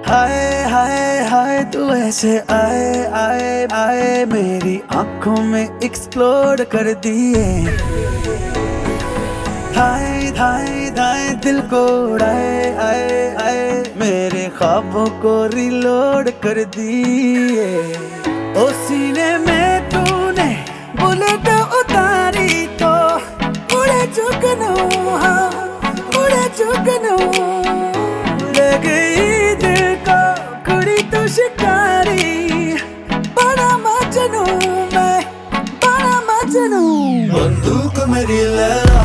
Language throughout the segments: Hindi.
हाय हाय हाय तू ऐसे आए आए आए मेरी आंखों में एक्सप्लोड कर दिए। हाय हाय हाय दिल को उड़ाए आए आए मेरे ख्वाबों को रिलोड कर दिए। ओ सीने में तूने बुलेट उतारी तो उड़े जुगनू, हाँ उड़े जुगनू। ले गई दिल को कुड़ी तो शिकारी, बड़ा मजनू मैं, बड़ा मजनू। बंदूक मेरी लैला,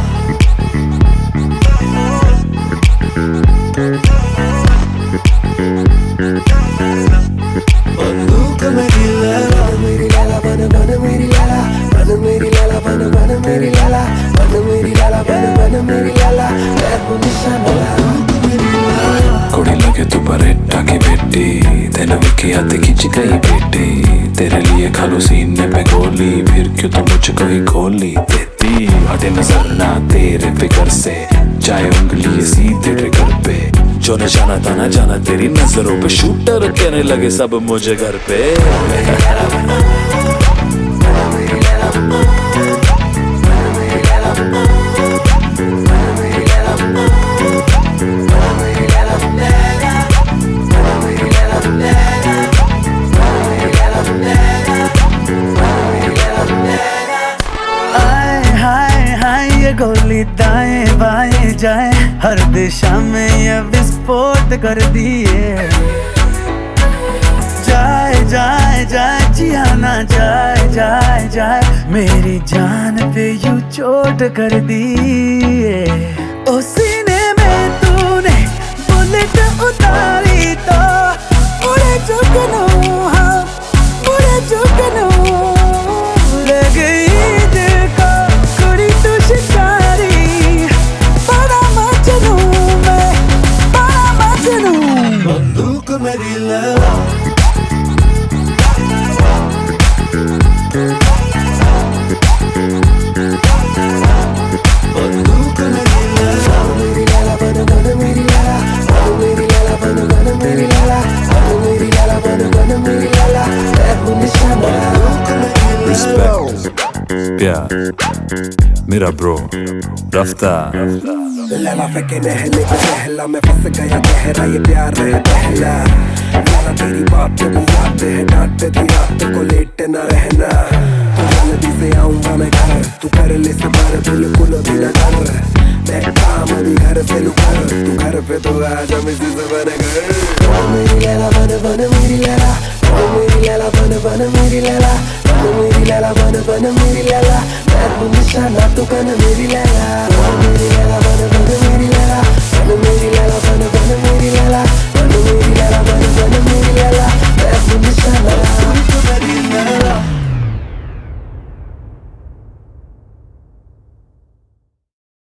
बंदूक मेरी लैला, मेरी लैला बन बन मेरी लैला, बन मेरी लैला बन बन मेरी लैला, बन मेरी लैला बन बन मेरी लैला, मैं हूँ निशाना। कुड़ी लगे तू बरेटा की बेटी, तेने विकी हाथ खींच गई बेटी। तेरे लिए खालू सीने पे गोली, फिर क्यों तो मुझको ही गोली देती। हटे नजर ना तेरे फिकर से, चाहे उंगली सीधे ट्रिगर पे। जो निशाना था ना जाना तेरी नजरों पे, शूटर कहने लगे सब मुझे घर पे। गोली दाएं बाएं जाए, हर दिशा में ये विस्फोट कर दिए। जाए जाए जाए जिया ना जाए जाए जाए, मेरी जान पे यूं चोट कर दिए। ओ सीने में तूने बुलेट उतारी तो उड़े जुगनू, हाँ उड़े जुगनू। ले गई दिल को कुड़ी तो शिकारी, बड़ा मजनू मैं, बड़ा मजनू। बंदूक मेरी लैला, बंदूक मेरी लैला, मेरी लैला बन बन मेरी लैला, बन मेरी लैला बन बन मेरी लैला, बन मेरी लैला बन बन मेरी लैला, मैं हूँ निशाना। रिस्पेक्ट प्यार मेरा ब्रो रफ्ता। लैला फेंके नहले पे पहला, मैं फंस गया गहरा ये प्यार है पहला। लैला तेरी बात भी याद है, डांटते थी रात को लेट न रहना। तो जल्दी से आऊंगा मैं घर, तू कर ले सबर बिल्कुल भी न डर। मैं काम भी घर से लू कर, तू घर पे तो आजा मिसेस बन घर। मेरी लैला बन बन मेरी लैला, मेरी लैला बन बन मेरी लैला, मेरी लैला बन बन मेरी लैला, मैं हूँ निशाना तू कन मेरी लैला। मेरी लैला